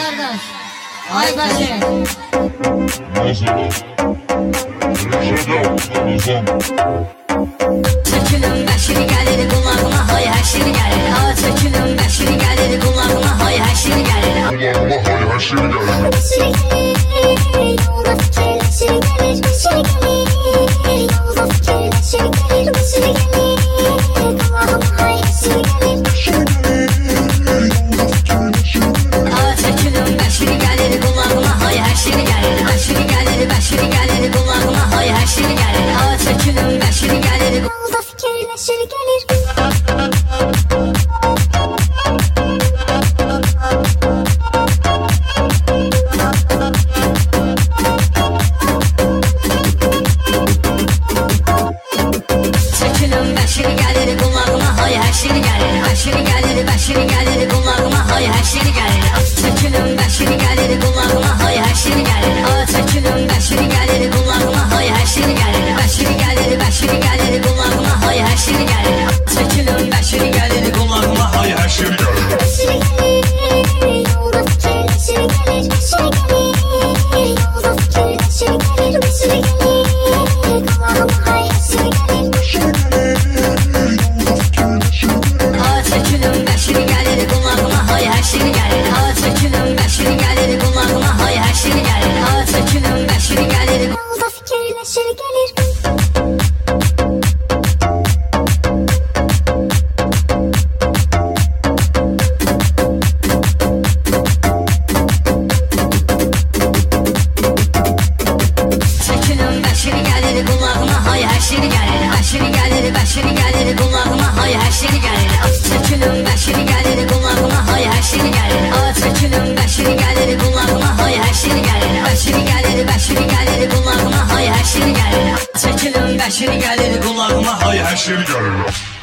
kardeş. Ay başı. Sökülün bəşiri gəlir qulağıma, hay həşiri gəlir. Ha, sökülün bəşiri gəlir qulağıma, hay həşiri gəlir. Qulağıma hay həşiri gəlir. Bəşiri gəlir, yolda fikirləşir gəlir. Bəşiri gəlir, yolda fikirləşir gəlir. Bəşiri gəlir, qulağıma hay həşiri gəlir. Bəşiri gəlir, yolda fikirləşir gəlir. Ha, sökülün bəşiri gəlir qulağıma, hay həşiri gəlir. Bəşiri gəlir qulağıma, hay həşiri gəlir. Ha, sökülün bəşiri gəlir. Yolda fikirləşir gəlir. Sökülün bəşiri gəlir qulağıma, hay həşiri gəlir. Bəşiri gəlir qulağıma, hay həşiri gəlir. Sökülün bəşiri gəlir qulağıma, hay həşiri gəlir. Ha, sökülün bəşiri gəlir qulağıma, hay həşiri gəlir. Bəşiri gəlir qulağıma, hay həşiri gəlir. Sökülün bəşiri gəlir qulağıma, hay həşiri gəlir. Bəşiri gəlir, yolda fikirləşir gəlir. Bəşiri gəlir, yolda fikirləşir gəlir. Bəşiri gəlir, qulağıma hay həşiri gəlir. Bəşiri gəlir, yolda fikirləşir gəlir. Ha, sökülün bəşiri gəlir qulağıma, hay həşiri gəlir. Ha, sökülün bəşiri gəlir qulağıma, hay həşiri gəlir. Ha, sökülün bəşiri gəlir. Yolda fikirləşir gəlir. Sökülün bəşiri gəlir qulağıma, hay həşiri gəlir. Bəşiri gəlir qulağıma, hay həşiri gəlir. Sökülün bəşiri gəlir qulağıma, hay həşiri gəlir. Ha, sökülün bəşiri gəlir qulağıma, hay həşiri gəlir. Bəşiri gəlir qulağıma, hay həşiri gəlir. Sökülün bəşiri gəlir qulağıma, Hay həşiri gəlir.